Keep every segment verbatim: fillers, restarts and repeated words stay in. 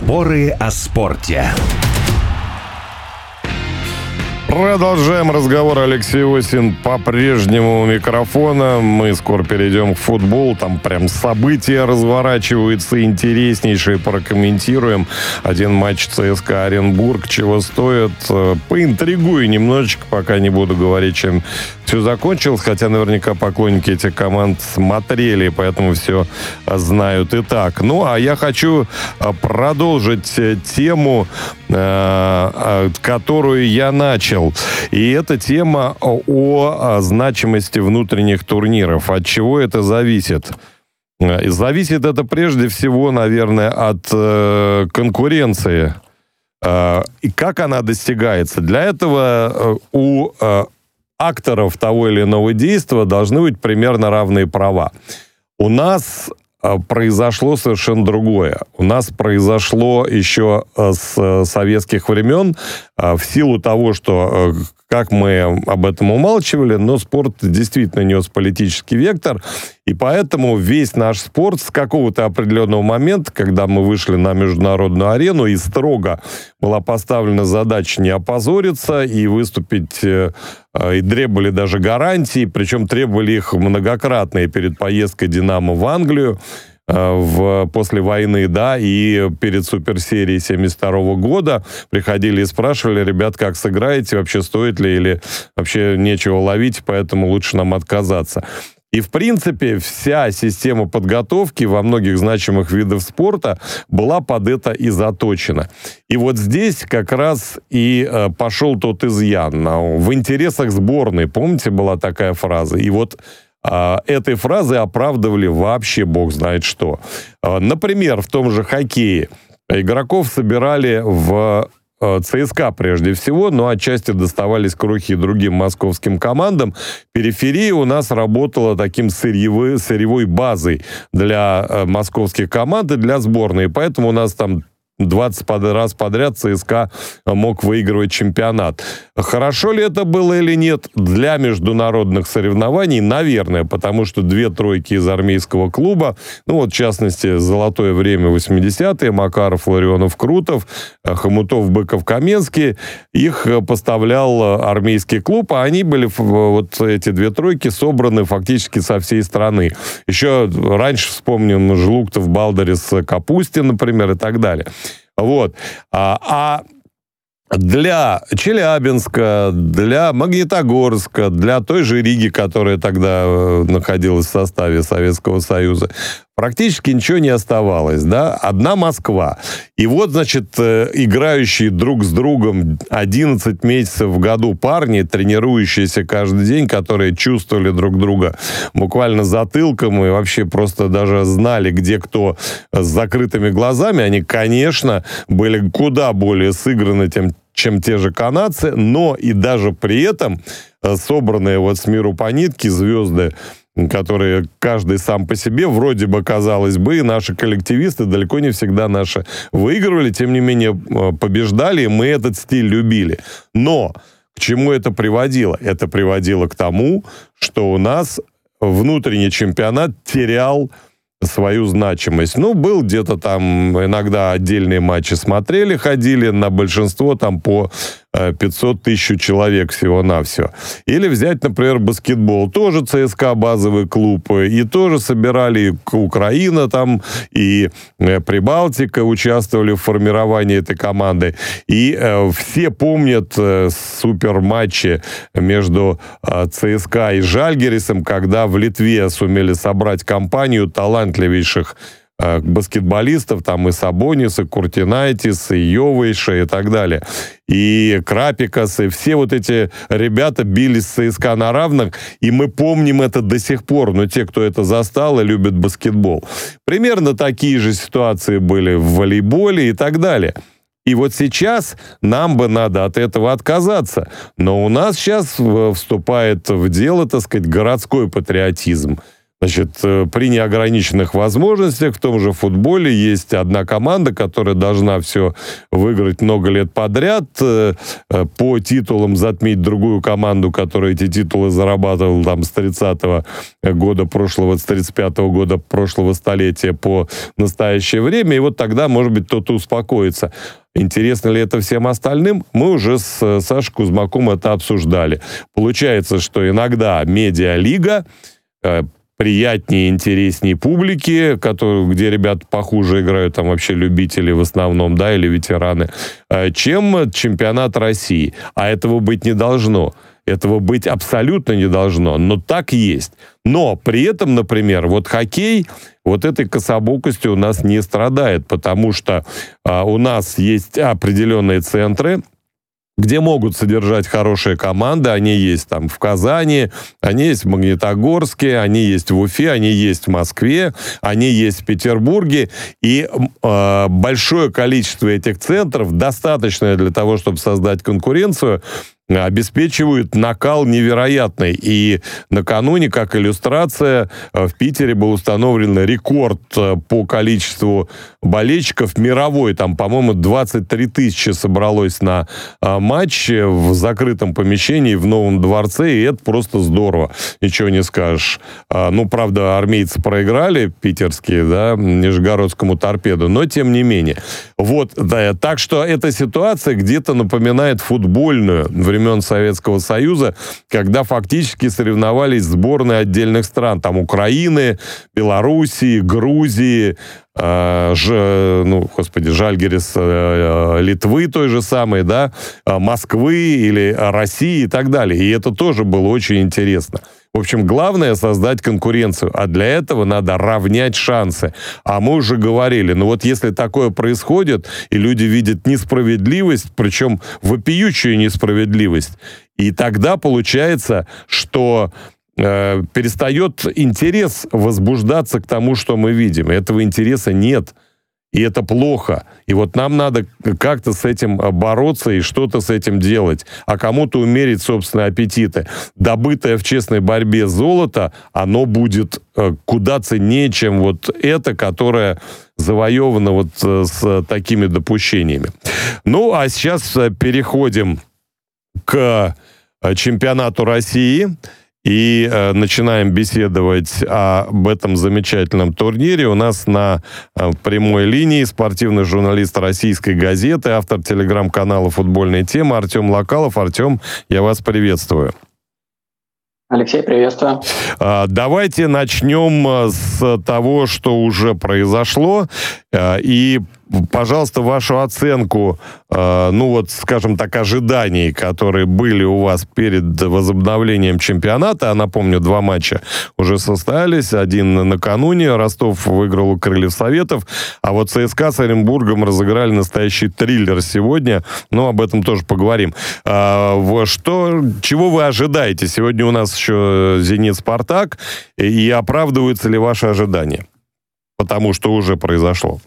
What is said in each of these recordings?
Споры о спорте. Продолжаем разговор. Алексей Осин по-прежнему у микрофона. Мы скоро перейдем к футболу. Там прям события разворачиваются интереснейшие. Прокомментируем один матч ЦСКА Оренбург. Чего стоит. Поинтригую немножечко, пока не буду говорить, чем все закончилось. Хотя наверняка поклонники этих команд смотрели, поэтому все знают и так. Ну, а я хочу продолжить тему, которую я начал. И это тема о значимости внутренних турниров. От чего это зависит? Зависит это прежде всего, наверное, от э, конкуренции. Э, и как она достигается. Для этого э, у э, акторов того или иного действия должны быть примерно равные права. У нас э, произошло совершенно другое. У нас произошло еще э, с советских времен, э, в силу того, что... Э, как мы об этом умалчивали, но спорт действительно нес политический вектор, и поэтому весь наш спорт с какого-то определенного момента, когда мы вышли на международную арену, и строго была поставлена задача не опозориться и выступить, и требовали даже гарантий, причем требовали их многократно и перед поездкой «Динамо» в Англию, В, после войны, да, и перед суперсерией семьдесят второго года приходили и спрашивали: ребят, как сыграете, вообще стоит ли, или вообще нечего ловить, поэтому лучше нам отказаться. И, в принципе, вся система подготовки во многих значимых видах спорта была под это и заточена. И вот здесь как раз и э, пошел тот изъян. В интересах сборной, помните, была такая фраза? И вот этой фразой оправдывали вообще бог знает что. Например, в том же хоккее игроков собирали в ЦСКА прежде всего, но отчасти доставались крохи другим московским командам. Периферия у нас работала таким сырьевой, сырьевой базой для московских команд и для сборной. Поэтому у нас там двадцать раз подряд ЦСКА мог выигрывать чемпионат. Хорошо ли это было или нет? Для международных соревнований, наверное, потому что две тройки из армейского клуба, ну вот, в частности, золотое время восьмидесятые, Макаров, Ларионов, Крутов, Хомутов, Быков, Каменский, их поставлял армейский клуб, а они были, вот эти две тройки, собраны фактически со всей страны. Еще раньше, вспомним, Жлуктов, Балдарис, Капустин, например, и так далее. Вот. А, а для Челябинска, для Магнитогорска, для той же Риги, которая тогда находилась в составе Советского Союза, практически ничего не оставалось, да? Одна Москва. И вот, значит, играющие друг с другом одиннадцать месяцев в году парни, тренирующиеся каждый день, которые чувствовали друг друга буквально затылком и вообще просто даже знали, где кто с закрытыми глазами, они, конечно, были куда более сыграны, тем, чем те же канадцы, но и даже при этом собранные вот с миру по нитке звезды, которые каждый сам по себе, вроде бы, казалось бы, и наши коллективисты далеко не всегда наши выигрывали, тем не менее побеждали, и мы этот стиль любили. Но к чему это приводило? Это приводило к тому, что у нас внутренний чемпионат терял свою значимость. Ну, был где-то там, иногда отдельные матчи смотрели, ходили, на большинство там по пятьсот тысяч человек всего-навсего. Или взять, например, баскетбол. Тоже ЦСКА базовый клуб. И тоже собирали и Украина там, и Прибалтика участвовали в формировании этой команды. И э, все помнят э, суперматчи между э, ЦСКА и Жальгирисом, когда в Литве сумели собрать компанию талантливейших баскетболистов, там и Сабонис, и Куртинайтис, и Йовейша, и так далее. И Крапикас, и все вот эти ребята бились с ЦСКА на равных, и мы помним это до сих пор, но те, кто это застал и любит баскетбол. Примерно такие же ситуации были в волейболе и так далее. И вот сейчас нам бы надо от этого отказаться. Но у нас сейчас вступает в дело, так сказать, городской патриотизм. Значит, при неограниченных возможностях в том же футболе есть одна команда, которая должна все выиграть много лет подряд, по титулам затмить другую команду, которая эти титулы зарабатывала там с тридцатого года прошлого, с тридцать пятого года прошлого столетия по настоящее время, и вот тогда, может быть, кто-то успокоится. Интересно ли это всем остальным? Мы уже с Сашей Кузмаком это обсуждали. Получается, что иногда медиалига приятнее, интереснее публике, которые, где ребята похуже играют, там вообще любители в основном, да, или ветераны, чем чемпионат России. А этого быть не должно. Этого быть абсолютно не должно, но так есть. Но при этом, например, вот хоккей вот этой кособокостью у нас не страдает, потому что а, у нас есть определенные центры, где могут содержать хорошие команды. Они есть там в Казани, они есть в Магнитогорске, они есть в Уфе, они есть в Москве, они есть в Петербурге. И э, большое количество этих центров, достаточное для того, чтобы создать конкуренцию, обеспечивают накал невероятный. И накануне, как иллюстрация, в Питере был установлен рекорд по количеству болельщиков мировой. Там, по-моему, двадцать три тысячи собралось на матч в закрытом помещении в Новом дворце, и это просто здорово. Ничего не скажешь. Ну, правда, армейцы проиграли, питерские, да, Нижегородскому торпеду, но тем не менее. Вот, да, так что эта ситуация где-то напоминает футбольную времен Советского Союза, когда фактически соревновались сборные отдельных стран. Там Украины, Белоруссии, Грузии, э, ж, ну, господи, Жальгирис э, Литвы той же самой, да, Москвы или России и так далее. И это тоже было очень интересно. В общем, главное создать конкуренцию, а для этого надо равнять шансы. А мы уже говорили, ну вот если такое происходит, и люди видят несправедливость, причем вопиющую несправедливость, и тогда получается, что э, перестает интерес возбуждаться к тому, что мы видим. И этого интереса нет. И это плохо. И вот нам надо как-то с этим бороться и что-то с этим делать. А кому-то умерить собственные аппетиты. Добытое в честной борьбе золото, оно будет куда ценнее, чем вот это, которое завоевано вот с такими допущениями. Ну, а сейчас переходим к чемпионату России. И э, начинаем беседовать об этом замечательном турнире. У нас на э, прямой линии спортивный журналист «Российской газеты», автор телеграм-канала «Футбольная тема» Артем Локалов. Артем, я вас приветствую. Алексей, приветствую. Э, давайте начнем с того, что уже произошло. Э, и пожалуйста, вашу оценку, э, ну вот, скажем так, ожиданий, которые были у вас перед возобновлением чемпионата. А напомню, два матча уже состоялись. Один накануне. Ростов выиграл у Крыльев Советов. А вот ЦСКА с Оренбургом разыграли настоящий триллер сегодня. Но об этом тоже поговорим. Э, что, чего вы ожидаете? Сегодня у нас еще «Зенит-Спартак». И оправдываются ли ваши ожидания? Потому что уже произошло.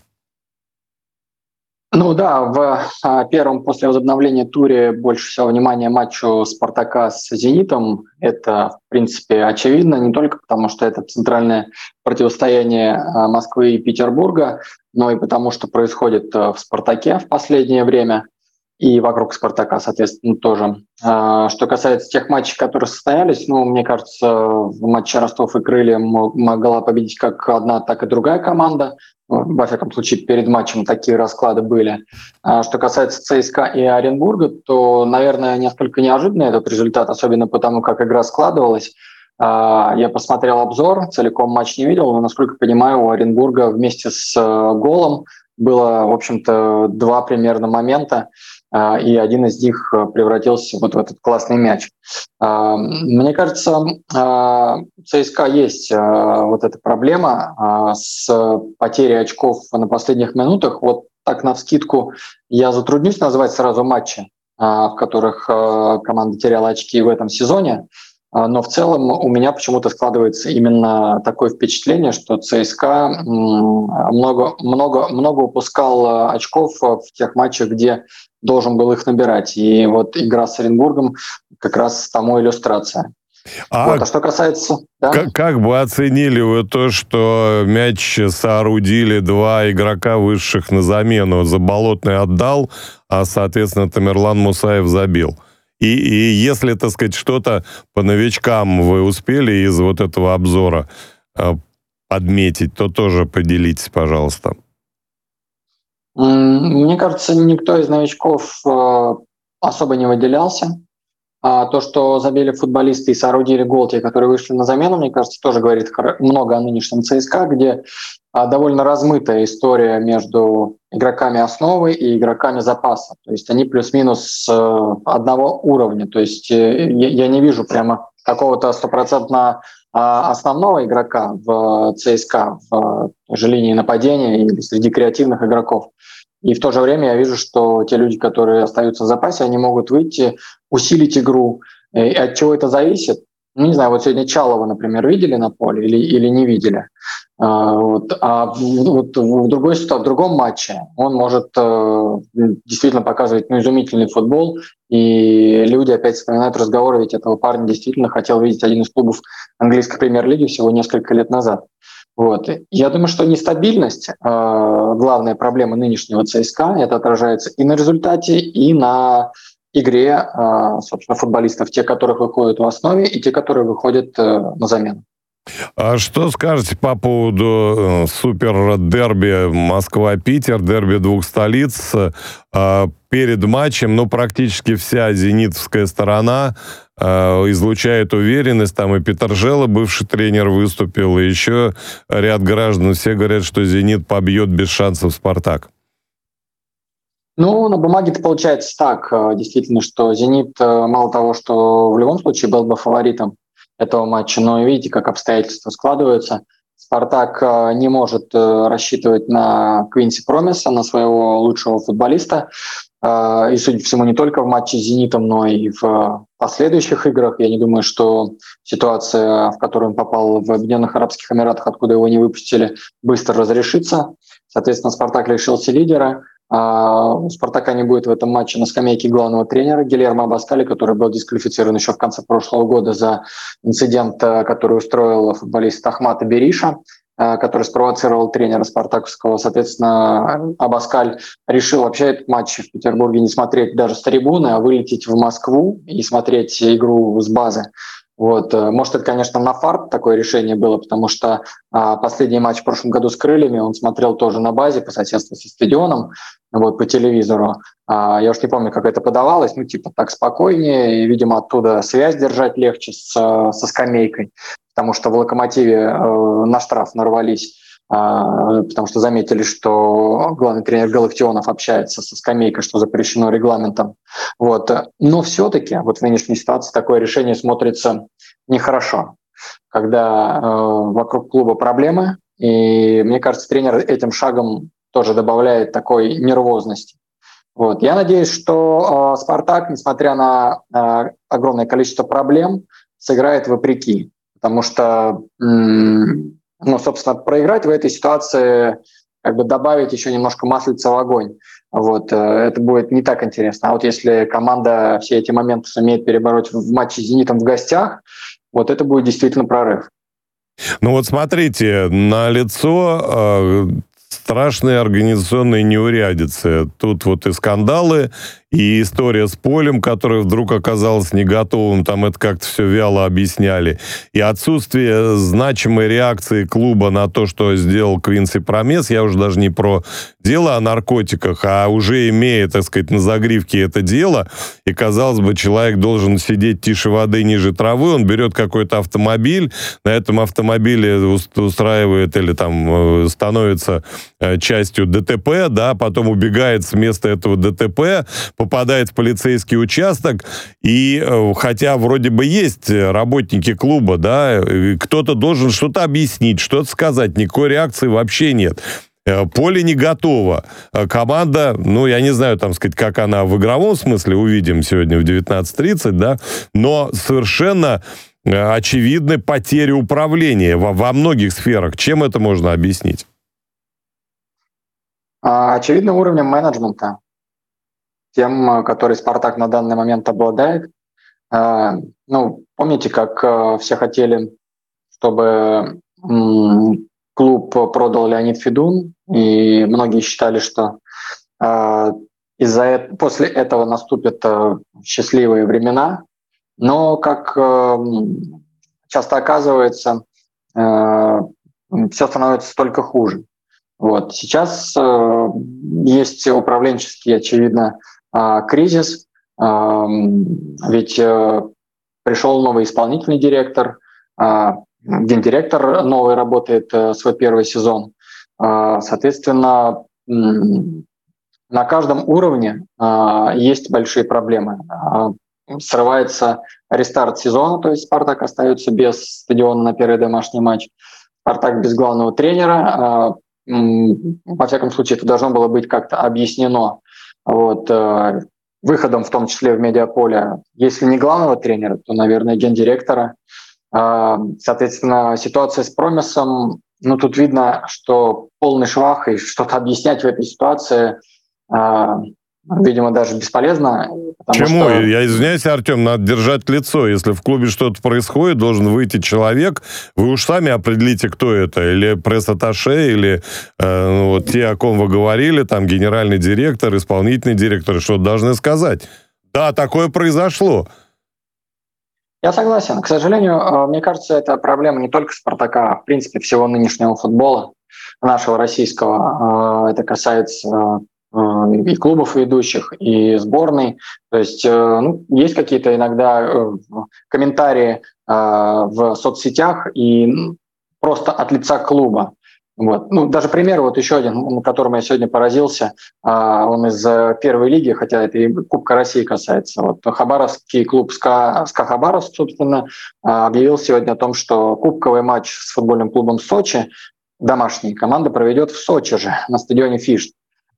Ну да, в а, первом после возобновления туре больше всего внимания матчу «Спартака» с «Зенитом». Это, в принципе, очевидно, не только потому, что это центральное противостояние а, Москвы и Петербурга, но и потому, что происходит а, в «Спартаке» в последнее время и вокруг «Спартака», соответственно, тоже. А, что касается тех матчей, которые состоялись, ну, мне кажется, в матче Ростов и Крылья могла победить как одна, так и другая команда. Во всяком случае, перед матчем такие расклады были. А что касается ЦСКА и Оренбурга, то, наверное, несколько неожиданный этот результат, особенно потому, как игра складывалась. А, я посмотрел обзор, целиком матч не видел, но, насколько понимаю, у Оренбурга вместе с голом было, в общем-то, два примерно момента, и один из них превратился вот в этот классный мяч. Мне кажется, у ЦСКА есть вот эта проблема с потерей очков на последних минутах. Вот так навскидку я затруднюсь назвать сразу матчи, в которых команда теряла очки в этом сезоне. Но в целом у меня почему-то складывается именно такое впечатление, что ЦСКА много, много, много упускал очков в тех матчах, где должен был их набирать. И вот игра с Оренбургом как раз тому иллюстрация. А, вот. А что касается... Да? Как, как бы оценили вы то, что мяч соорудили два игрока высших на замену? Заболотный отдал, а, соответственно, Тамерлан Мусаев забил. И, и если, так сказать, что-то по новичкам вы успели из вот этого обзора э, подметить, то тоже поделитесь, пожалуйста. Мне кажется, никто из новичков э, особо не выделялся. А то, что забили футболисты и соорудили гол, те, которые вышли на замену, мне кажется, тоже говорит много о нынешнем ЦСКА, где а, довольно размытая история между игроками основы и игроками запаса. То есть они плюс-минус э, одного уровня. То есть э, я, я не вижу прямо какого-то стопроцентно э, основного игрока в ЦСКА, в той же линии нападения или среди креативных игроков. И в то же время я вижу, что те люди, которые остаются в запасе, они могут выйти, усилить игру. И от чего это зависит? Ну, не знаю, вот сегодня Чалова, например, видели на поле или, или не видели. А, вот, а вот в, другой, в другом матче он может э, действительно показывать ну, изумительный футбол, и люди опять вспоминают разговоры, ведь этого парня действительно хотел видеть один из клубов английской премьер-лиги всего несколько лет назад. Вот. Я думаю, что нестабильность, э, главная проблема нынешнего ЦСКА, это отражается и на результате, и на игре, э, собственно, футболистов, те, которых выходят в основе, и те, которые выходят э, на замену. А что скажете по поводу э, супер-дерби Москва-Питер, дерби двух столиц? Э, перед матчем, ну, практически вся зенитовская сторона э, излучает уверенность. Там и Петржела, бывший тренер, выступил, и еще ряд граждан. Все говорят, что «Зенит» побьет без шансов «Спартак». Ну, на бумаге это получается так, действительно, что «Зенит» мало того, что в любом случае был бы фаворитом этого матча, но видите, как обстоятельства складываются. «Спартак» не может рассчитывать на Квинси Промиса, на своего лучшего футболиста. И, судя по всему, не только в матче с «Зенитом», но и в последующих играх. Я не думаю, что ситуация, в которую он попал в Объединенных Арабских Эмиратах, откуда его не выпустили, быстро разрешится. Соответственно, «Спартак» лишился лидера. У «Спартака» не будет в этом матче на скамейке главного тренера Гильермо Абаскали, который был дисквалифицирован еще в конце прошлого года за инцидент, который устроил футболист Ахмата Бериша, который спровоцировал тренера спартаковского. Соответственно, Абаскаль решил вообще этот матч в Петербурге не смотреть даже с трибуны, а вылететь в Москву и смотреть игру с базы. Вот. Может, это, конечно, на фарт такое решение было, потому что а, последний матч в прошлом году с «Крыльями» он смотрел тоже на базе по соседству со стадионом, вот, по телевизору. А, я уж не помню, как это подавалось, ну, типа, так спокойнее, и, видимо, оттуда связь держать легче с, со скамейкой, потому что в «Локомотиве» э, на штраф нарвались, потому что заметили, что главный тренер Галактионов общается со скамейкой, что запрещено регламентом. Вот. Но все-таки вот в нынешней ситуации такое решение смотрится нехорошо, когда э, вокруг клуба проблемы, и мне кажется, тренер этим шагом тоже добавляет такой нервозности. Вот. Я надеюсь, что э, «Спартак», несмотря на э, огромное количество проблем, сыграет вопреки, потому что м- Ну, собственно, проиграть в этой ситуации, как бы добавить еще немножко маслица в огонь. Вот, это будет не так интересно. А вот если команда все эти моменты сумеет перебороть в матче с «Зенитом» в гостях, вот это будет действительно прорыв. Ну вот смотрите, налицо э, страшные организационные неурядицы. Тут вот и скандалы, и история с полем, которое вдруг оказалось не готовым, там это как-то все вяло объясняли. И отсутствие значимой реакции клуба на то, что сделал Квинси Промис, я уже даже не про дело о наркотиках, а уже имея, так сказать, на загривке это дело, и, казалось бы, человек должен сидеть тише воды, ниже травы, он берет какой-то автомобиль, на этом автомобиле устраивает или там становится частью ДТП, да, потом убегает с места этого ДТП, попадает в полицейский участок, и хотя вроде бы есть работники клуба, да, кто-то должен что-то объяснить, что-то сказать, никакой реакции вообще нет. Поле не готово. Команда, ну, я не знаю, там сказать, как она в игровом смысле, увидим сегодня в девятнадцать тридцать, да, но совершенно очевидны потери управления во, во многих сферах. Чем это можно объяснить? Очевидно, уровнем менеджмента. Тем, который «Спартак» на данный момент обладает. Ну, помните, как все хотели, чтобы клуб продал Леонид Федун, и многие считали, что из-за этого, после этого наступят счастливые времена, но, как часто оказывается, все становится только хуже. Вот. Сейчас э, есть управленческий, очевидно, э, кризис, э, ведь э, пришел новый исполнительный директор, э, гендиректор новый работает э, свой первый сезон. Э, соответственно, э, на каждом уровне э, есть большие проблемы. Э, срывается рестарт сезона, то есть «Спартак» остается без стадиона на первый домашний матч. «Спартак» без главного тренера. Во всяком случае, это должно было быть как-то объяснено вот, выходом, в том числе в медиаполе. Если не главного тренера, то, наверное, гендиректора. Соответственно, ситуация с Промесом, ну, тут видно, что полный швах, и что-то объяснять в этой ситуации, видимо, даже бесполезно. Почему? Что... Я извиняюсь, Артем, надо держать лицо. Если в клубе что-то происходит, должен выйти человек. Вы уж сами определите, кто это. Или пресс-атташе, или э, ну, вот те, о ком вы говорили, там генеральный директор, исполнительный директор, что-то должны сказать. Да, такое произошло. Я согласен. К сожалению, мне кажется, это проблема не только «Спартака», а в принципе всего нынешнего футбола, нашего российского. Это касается и клубов ведущих, и сборной. То есть ну, есть какие-то иногда комментарии в соцсетях и просто от лица клуба. Вот. Ну, даже пример, вот еще один, на котором я сегодня поразился, он из первой лиги, хотя это и Кубка России касается. Вот хабаровский клуб СКА, СКА Хабаровск, собственно, объявил сегодня о том, что кубковый матч с футбольным клубом Сочи, домашний, команда проведет в Сочи же, на стадионе Фишт.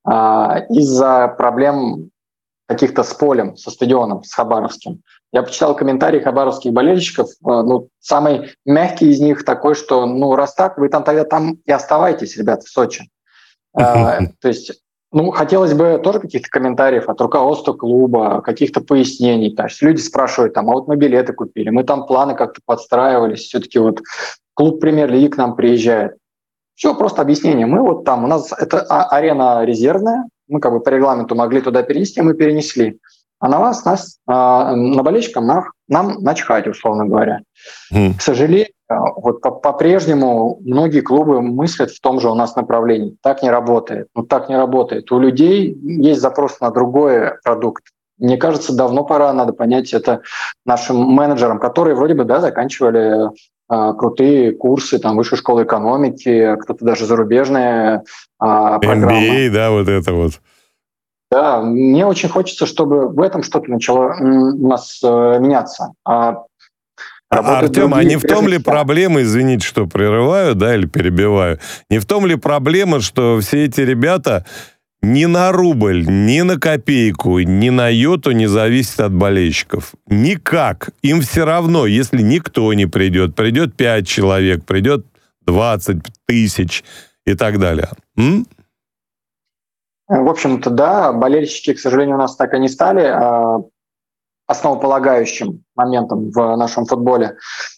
Из-за проблем каких-то с полем, со стадионом, с хабаровским. Я почитал комментарии хабаровских болельщиков. Ну, самый мягкий из них такой, что ну раз так, вы там тогда там и оставайтесь, ребята, в Сочи. То есть, ну, хотелось бы тоже каких-то комментариев от руководства клуба, каких-то пояснений. То есть люди спрашивают, там, а вот мы билеты купили, мы там планы как-то подстраивались, все-таки вот клуб премьер-лиги к нам приезжает. Все, просто объяснение. Мы вот там, у нас это арена резервная, мы как бы по регламенту могли туда перенести, мы перенесли. А на вас, нас, на болельщикам нам, нам начхать, условно говоря. Mm. К сожалению, вот по-прежнему многие клубы мыслят в том же у нас направлении. Так не работает. Ну так не работает. У людей есть запрос на другой продукт. Мне кажется, давно пора, надо понять это нашим менеджерам, которые вроде бы да, заканчивали э, крутые курсы там, высшей школы экономики, кто-то даже зарубежные э, программы. эм би эй, да, вот это вот. Да, мне очень хочется, чтобы в этом что-то начало у нас э, меняться. А Артем, а не в том ли проблема, извините, что прерываю, да, или перебиваю, не в том ли проблема, что все эти ребята ни на рубль, ни на копейку, ни на йоту не зависят от болельщиков? Никак. Им все равно, если никто не придет, придет пять человек, придет двадцать тысяч и так далее. М? В общем-то, да, болельщики, к сожалению, у нас так и не стали основополагающим моментом в нашем футболе.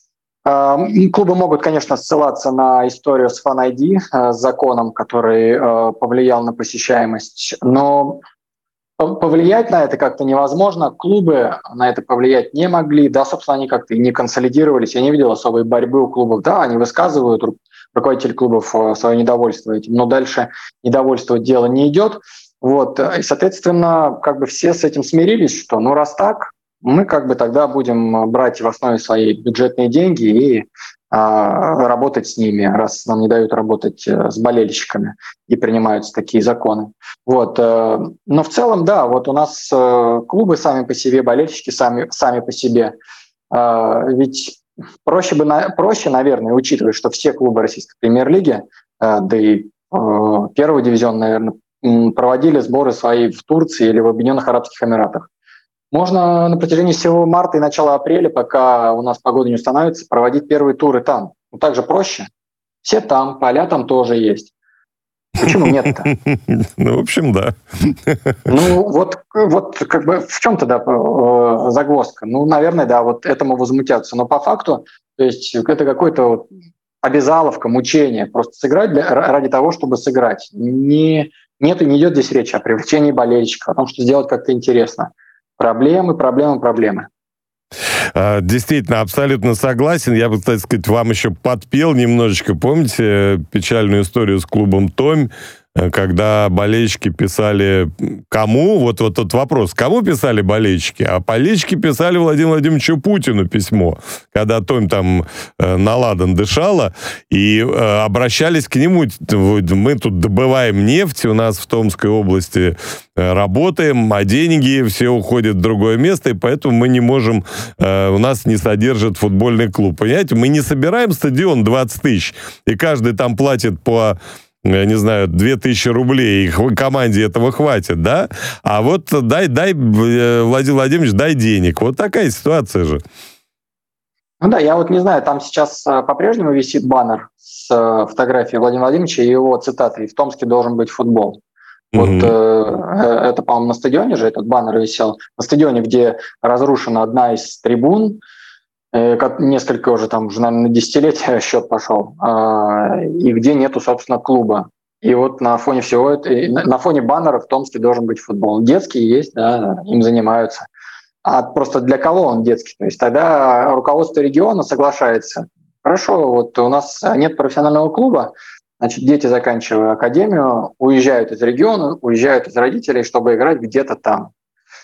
Клубы могут, конечно, ссылаться на историю с Fan ай ди, с законом, который повлиял на посещаемость, но повлиять на это как-то невозможно. Клубы на это повлиять не могли, да, собственно, они как-то и не консолидировались. Я не видел особой борьбы у клубов. Да, они высказывают, руководители клубов, свое недовольство этим, но дальше недовольство дело не идет. Вот. И, соответственно, как бы все с этим смирились, что ну раз так, мы как бы тогда будем брать в основе свои бюджетные деньги и а, работать с ними, раз нам не дают работать с болельщиками и принимаются такие законы. Вот. Но в целом, да, вот у нас клубы сами по себе, болельщики сами, сами по себе. Ведь проще, бы, проще, наверное, учитывая, что все клубы российской премьер-лиги, да и первого дивизиона, наверное, проводили сборы свои в Турции или в Объединенных Арабских Эмиратах. Можно на протяжении всего марта и начала апреля, пока у нас погода не установится, проводить первые туры там. Ну, также проще. Все там, поля там тоже есть. Почему нет-то? Ну, в общем, да. Ну, вот, вот как бы в чем тогда загвоздка? Ну, наверное, да, вот этому возмутятся. Но по факту, то есть это какой-то вот обязаловка, мучение. Просто сыграть для, ради того, чтобы сыграть. Не, нет, не идет здесь речь о привлечении болельщиков, о том, что сделать как-то интересно. Проблемы, проблемы, проблемы. Действительно, абсолютно согласен. Я бы, кстати сказать, вам еще подпел немножечко. Помните печальную историю с клубом «Томь», когда болельщики писали кому? Вот, вот тот вопрос. Кому писали болельщики? А болельщики писали Владимиру Владимировичу Путину письмо, когда Томь там э, на ладан дышала, и э, обращались к нему. Мы тут добываем нефть, у нас в Томской области э, работаем, а деньги все уходят в другое место, и поэтому мы не можем, э, у нас не содержит футбольный клуб. Понимаете, мы не собираем стадион двадцать тысяч, и каждый там платит по... я не знаю, две тысячи рублей, их команде этого хватит, да? А вот дай, дай, Владимир Владимирович, дай денег. Вот такая ситуация же. Ну да, я вот не знаю, там сейчас по-прежнему висит баннер с фотографией Владимира Владимировича и его цитатой: «В Томске должен быть футбол». Вот mm-hmm. э, это, по-моему, на стадионе же этот баннер висел. На стадионе, где разрушена одна из трибун, несколько уже там, уже, наверное, на десятилетия счет пошел, и где нету, собственно, клуба. И вот на фоне всего этого, на фоне баннера в Томске должен быть футбол. Детский есть, да, им занимаются. А просто для кого он детский? То есть тогда руководство региона соглашается. Хорошо, вот у нас нет профессионального клуба, значит, дети, заканчивая академию, уезжают из региона, уезжают из родителей, чтобы играть где-то там.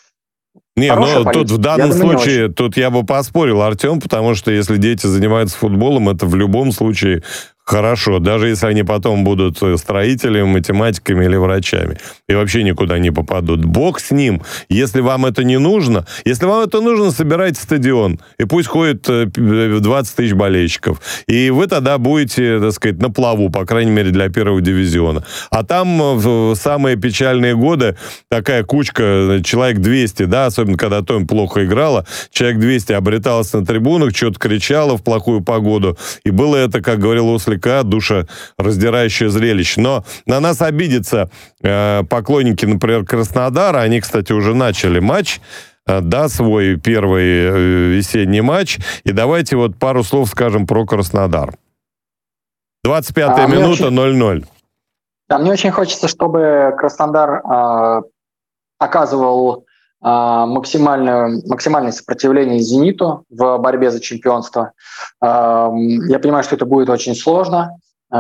Не, но тут в данном я случае, тут я бы поспорил, Артем, потому что если дети занимаются футболом, это в любом случае хорошо, даже если они потом будут строителями, математиками или врачами, и вообще никуда не попадут. Бог с ним. Если вам это не нужно, если вам это нужно, собирайте стадион, и пусть ходит двадцать тысяч болельщиков. И вы тогда будете, так сказать, на плаву, по крайней мере, для первого дивизиона. А там в самые печальные годы такая кучка, человек двести, да, особенно когда Томь плохо играла, человек двести обреталось на трибунах, что-то кричало в плохую погоду, и было это, как говорил Ослик, душераздирающее зрелище. Но на нас обидятся э, поклонники, например, Краснодара. Они, кстати, уже начали матч, э, да, свой первый э, весенний матч. И давайте вот пару слов скажем про Краснодар. двадцать пятая а, минута, ноль ноль. Да, мне очень хочется, чтобы Краснодар э, оказывал э, максимальное, максимальное сопротивление «Зениту» в борьбе за чемпионство. Э, я понимаю, что это будет очень сложно, э,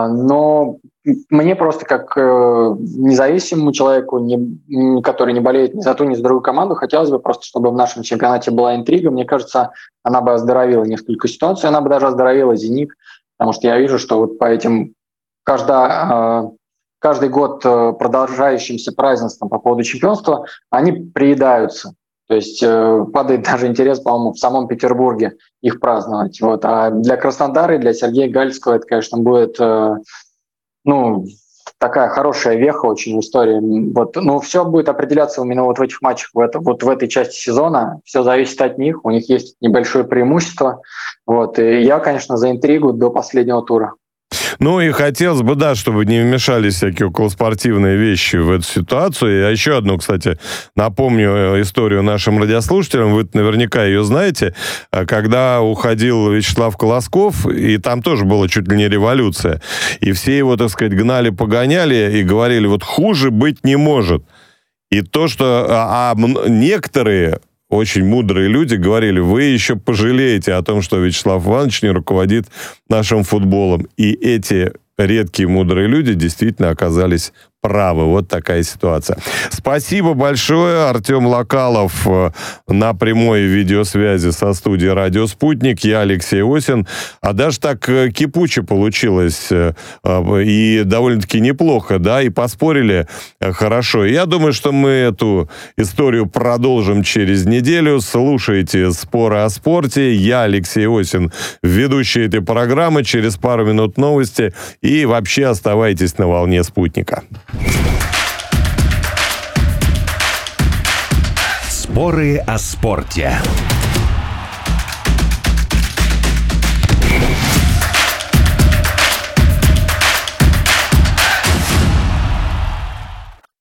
но мне просто как э, независимому человеку, не, который не болеет ни за ту, ни за другую команду, хотелось бы просто, чтобы в нашем чемпионате была интрига. Мне кажется, она бы оздоровила несколько ситуаций, она бы даже оздоровила «Зенит», потому что я вижу, что вот по этим каждая... Э, каждый год продолжающимся празднеством по поводу чемпионства, они приедаются. То есть э, падает даже интерес, по-моему, в самом Петербурге их праздновать. Вот. А для Краснодара и для Сергея Гальского это, конечно, будет э, ну, такая хорошая веха очень в истории. Вот. Но все будет определяться именно вот в этих матчах, в это, вот в этой части сезона. Все зависит от них, у них есть небольшое преимущество. Вот. И я, конечно, за интригу до последнего тура. Ну и хотелось бы, да, чтобы не вмешались всякие околоспортивные вещи в эту ситуацию. Я еще одну, кстати, напомню историю нашим радиослушателям. Вы наверняка ее знаете. Когда уходил Вячеслав Колосков, и там тоже была чуть ли не революция, и все его, так сказать, гнали-погоняли и говорили, вот хуже быть не может. И то, что... А, а некоторые... очень мудрые люди говорили, вы еще пожалеете о том, что Вячеслав Иванович не руководит нашим футболом. И эти редкие мудрые люди действительно оказались правы. Вот такая ситуация. Спасибо большое. Артем Локалов на прямой видеосвязи со студией «Радио Спутник». Я Алексей Осин. А даже так кипуче получилось. И довольно-таки неплохо, да, и поспорили хорошо. Я думаю, что мы эту историю продолжим через неделю. Слушайте «Споры о спорте». Я Алексей Осин, ведущий этой программы. Через пару минут новости. И вообще оставайтесь на волне «Спутника». Споры о спорте.